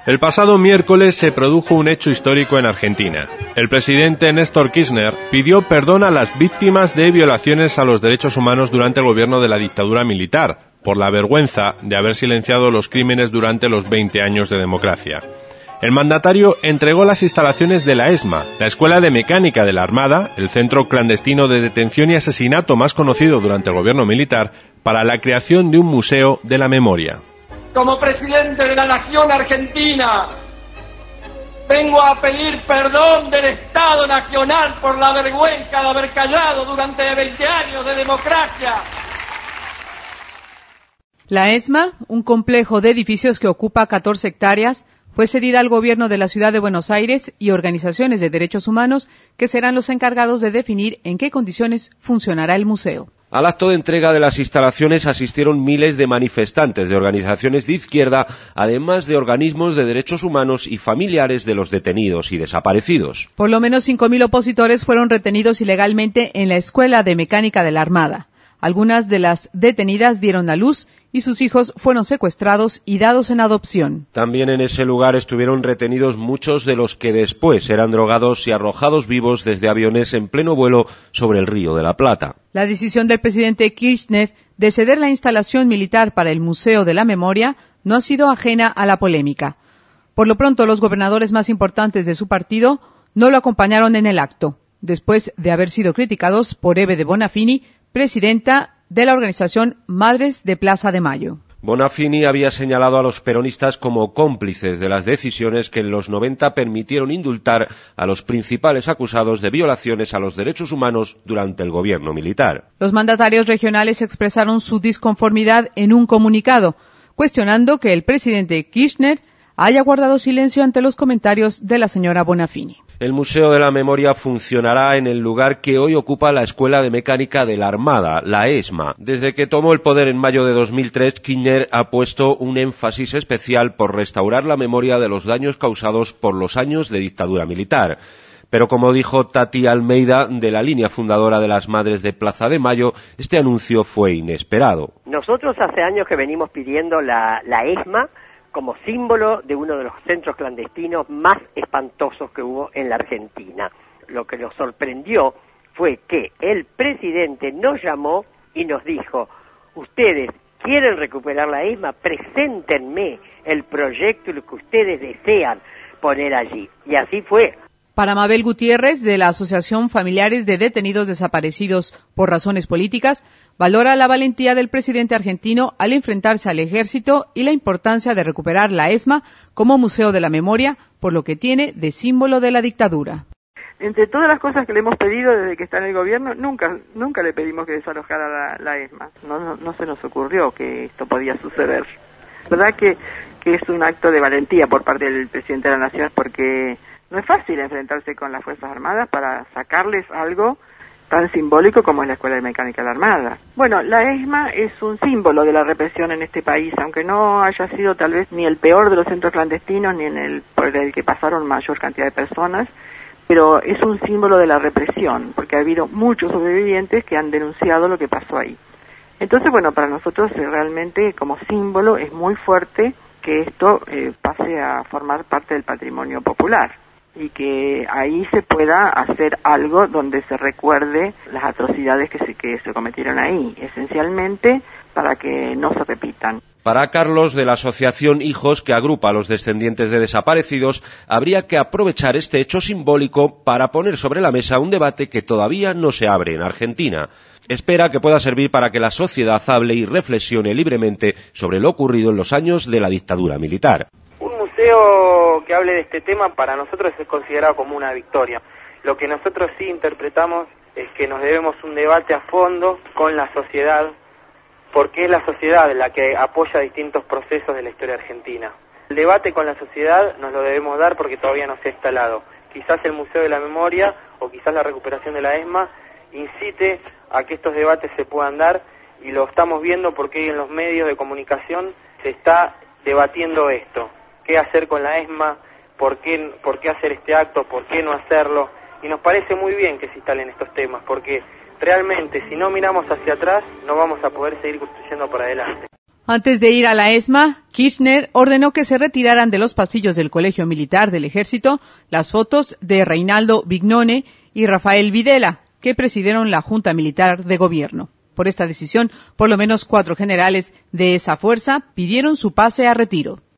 El pasado miércoles se produjo un hecho histórico en Argentina. El presidente Néstor Kirchner pidió perdón a las víctimas de violaciones a los derechos humanos durante el gobierno de la dictadura militar, por la vergüenza de haber silenciado los crímenes durante los 20 años de democracia. El mandatario entregó las instalaciones de la ESMA, la Escuela de Mecánica de la Armada, el centro clandestino de detención y asesinato más conocido durante el gobierno militar, para la creación de un museo de la memoria. Como presidente de la Nación Argentina, vengo a pedir perdón del Estado Nacional por la vergüenza de haber callado durante 20 años de democracia. La ESMA, un complejo de edificios que ocupa 14 hectáreas, fue cedida al gobierno de la ciudad de Buenos Aires y organizaciones de derechos humanos que serán los encargados de definir en qué condiciones funcionará el museo. Al acto de entrega de las instalaciones asistieron miles de manifestantes de organizaciones de izquierda, además de organismos de derechos humanos y familiares de los detenidos y desaparecidos. Por lo menos 5.000 opositores fueron retenidos ilegalmente en la Escuela de Mecánica de la Armada. Algunas de las detenidas dieron a luz y sus hijos fueron secuestrados y dados en adopción. También en ese lugar estuvieron retenidos muchos de los que después eran drogados y arrojados vivos desde aviones en pleno vuelo sobre el Río de la Plata. La decisión del presidente Kirchner de ceder la instalación militar para el Museo de la Memoria no ha sido ajena a la polémica. Por lo pronto, los gobernadores más importantes de su partido no lo acompañaron en el acto, después de haber sido criticados por Eve de Bonafini, presidenta de la organización Madres de Plaza de Mayo. Bonafini había señalado a los peronistas como cómplices de las decisiones que en los 90 permitieron indultar a los principales acusados de violaciones a los derechos humanos durante el gobierno militar. Los mandatarios regionales expresaron su disconformidad en un comunicado, cuestionando que el presidente Kirchner haya guardado silencio ante los comentarios de la señora Bonafini. El Museo de la Memoria funcionará en el lugar que hoy ocupa la Escuela de Mecánica de la Armada, la ESMA. Desde que tomó el poder en mayo de 2003, Kirchner ha puesto un énfasis especial por restaurar la memoria de los daños causados por los años de dictadura militar. Pero como dijo Tati Almeida, de la línea fundadora de las Madres de Plaza de Mayo, este anuncio fue inesperado. Nosotros hace años que venimos pidiendo la ESMA como símbolo de uno de los centros clandestinos más espantosos que hubo en la Argentina. Lo que nos sorprendió fue que el presidente nos llamó y nos dijo: ustedes quieren recuperar la ESMA, preséntenme el proyecto y lo que ustedes desean poner allí. Y así fue. Para Mabel Gutiérrez, de la Asociación Familiares de Detenidos Desaparecidos por Razones Políticas, valora la valentía del presidente argentino al enfrentarse al ejército y la importancia de recuperar la ESMA como Museo de la Memoria, por lo que tiene de símbolo de la dictadura. Entre todas las cosas que le hemos pedido desde que está en el gobierno, nunca le pedimos que desalojara la ESMA. No se nos ocurrió que esto podía suceder. ¿Verdad que es un acto de valentía por parte del presidente de la Nación? Porque no es fácil enfrentarse con las Fuerzas Armadas para sacarles algo tan simbólico como es la Escuela de Mecánica de la Armada. Bueno, la ESMA es un símbolo de la represión en este país, aunque no haya sido tal vez ni el peor de los centros clandestinos, ni por el que pasaron mayor cantidad de personas, pero es un símbolo de la represión, porque ha habido muchos sobrevivientes que han denunciado lo que pasó ahí. Entonces, bueno, para nosotros realmente como símbolo es muy fuerte que esto pase a formar parte del patrimonio popular, y que ahí se pueda hacer algo donde se recuerde las atrocidades que se cometieron ahí, esencialmente para que no se repitan. Para Carlos, de la asociación Hijos, que agrupa a los descendientes de desaparecidos, habría que aprovechar este hecho simbólico para poner sobre la mesa un debate que todavía no se abre en Argentina. Espera que pueda servir para que la sociedad hable y reflexione libremente sobre lo ocurrido en los años de la dictadura militar. Un museo que hable de este tema para nosotros es considerado como una victoria. Lo que nosotros sí interpretamos es que nos debemos un debate a fondo con la sociedad, porque es la sociedad la que apoya distintos procesos de la historia argentina. El debate con la sociedad nos lo debemos dar porque todavía no se ha instalado. Quizás el Museo de la Memoria o quizás la recuperación de la ESMA incite a que estos debates se puedan dar, y lo estamos viendo porque en los medios de comunicación se está debatiendo esto. ¿Qué hacer con la ESMA? ¿Por qué hacer este acto? ¿Por qué no hacerlo? Y nos parece muy bien que se instalen estos temas, porque realmente si no miramos hacia atrás no vamos a poder seguir construyendo para adelante. Antes de ir a la ESMA, Kirchner ordenó que se retiraran de los pasillos del Colegio Militar del Ejército las fotos de Reinaldo Vignone y Rafael Videla, que presidieron la Junta Militar de Gobierno. Por esta decisión, por lo menos 4 generales de esa fuerza pidieron su pase a retiro.